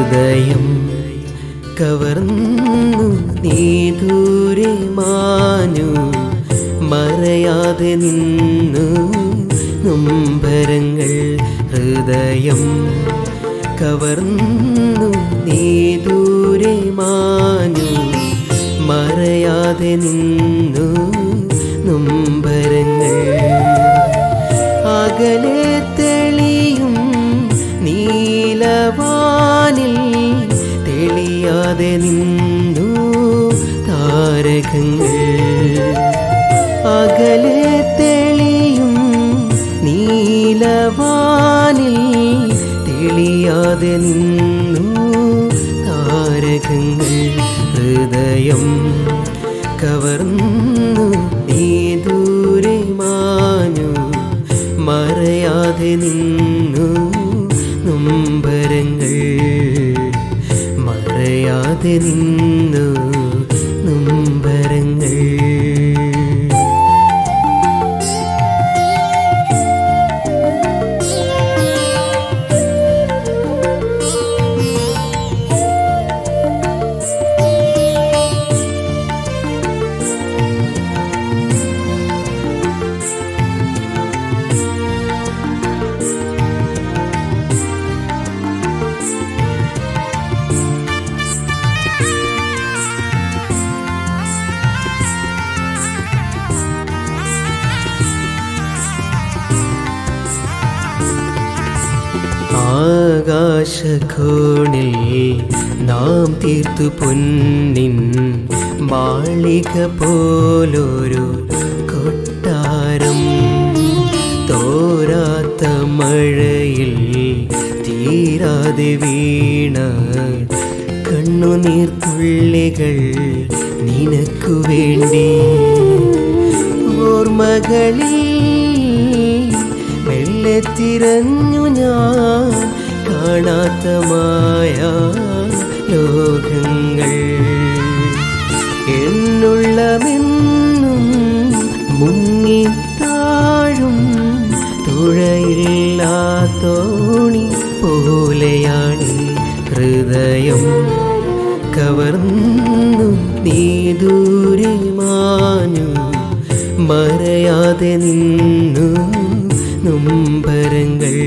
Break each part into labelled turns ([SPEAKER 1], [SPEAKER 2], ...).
[SPEAKER 1] ഹൃദയം കവർന്നു നീ ദൂരെ മാഞ്ഞു, മറയാതെ നിന്നു നൊമ്പരങ്ങൾ. ഹൃദയം കവർന്നു നീ ദൂരെ മാഞ്ഞു, മറയാതെ നിന്നു നൊമ്പരങ്ങൾ. അകലെ തെളിയും നീലവാനിൽ തെളിയാതെ നിന്നു താരകങ്ങൾ. അകലെ തെളിയും നീലവാനിൽ തെളിയാതെ നിന്നു താരകങ്ങൾ. ഹൃദയം കവർന്നു നീ ദൂരെ മാഞ്ഞു, മറയാതെ നിന്നു നൊമ്പരങ്ങൾ. മറയാതെ നിന്നു നൊമ്പരങ്ങൾ. ആകാശകോണിൽ നാം തീർത്തു പൊന്നിൻ മാളിക പോലൊരു കൊട്ടാരം. തോരാത്ത മഴയിൽ തീരാതെ വീണ കണ്ണുനീർത്തുള്ളികൾ നിനക്കു വേണ്ടി. ഓർമ്മകളിൽ മെല്ലെ തിരഞ്ഞു ഞാൻ കാണാത്ത മായ ലോകങ്ങൾ. എന്നുള്ളമെന്നും മുങ്ങിത്താഴും തുഴയില്ലാത്തോണി പോലെയാണ് ഹൃദയം കവർന്നു നീ ദൂരെ മാഞ്ഞു, മറയാതെ നിന്നു നൊമ്പരങ്ങൾ.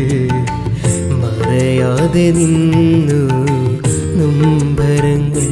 [SPEAKER 1] മറയാതെ നിന്നു നൊമ്പരങ്ങൾ.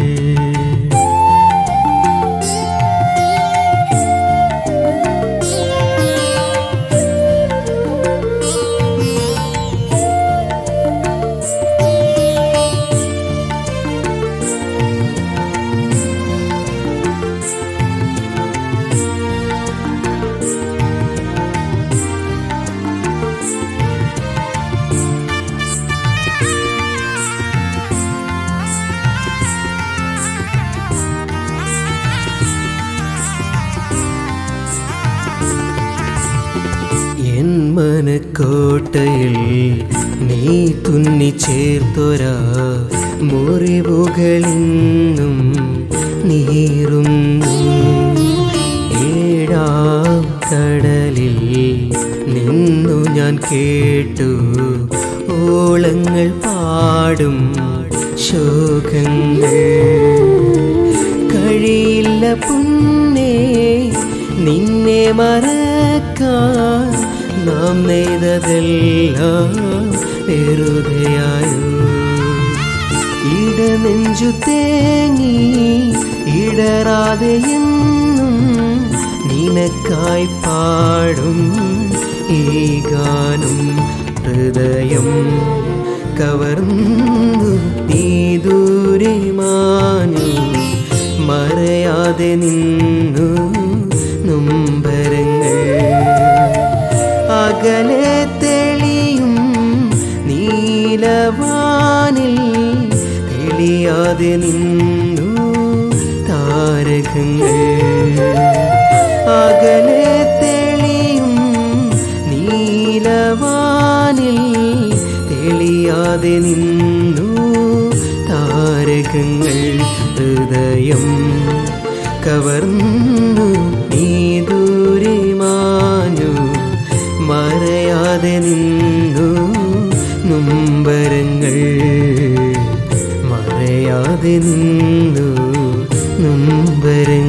[SPEAKER 1] എൻ മനക്കോട്ടയിൽ നീ തുന്നി ചേർത്തൊരാ മുറിവുകളിന്നും നീറുന്നു. ഏഴാം കടലിൽ നിന്നു ഞാൻ കേട്ടു ഓളങ്ങൾ പാടും ശോകങ്ങൾ. കഴിയില്ല പൊന്നേ നിന്നെ മറക്കാൻ, നാം നെയ്തതെല്ലാം വെറുതെയായോ. ഇടനെഞ്ചു തേങ്ങി ഇടറാതെ എന്നും നിനക്കായി പാടും ഈ ഗാനം. ഹൃദയം കവർന്നു നീ ദൂരെ മാഞ്ഞു, മറയാതെ നിന്നു നൊമ്പരങ്ങൾ. അകലെ തെളിയും നീലവാനിൽ തെളിയാതെ നിന്നു താരകങ്ങൾ. അകലെ തെളിയും നീലവാനിൽ തെളിയാതെ നിന്നു താരകങ്ങൾ. ഹൃദയം കവർന്നു നീ ദൂരെ മാഞ്ഞു, മറയാതെ നിന്നു നൊമ്പരങ്ങൾ. തെളിയാതെ നിന്നു നൊമ്പരങ്ങൾ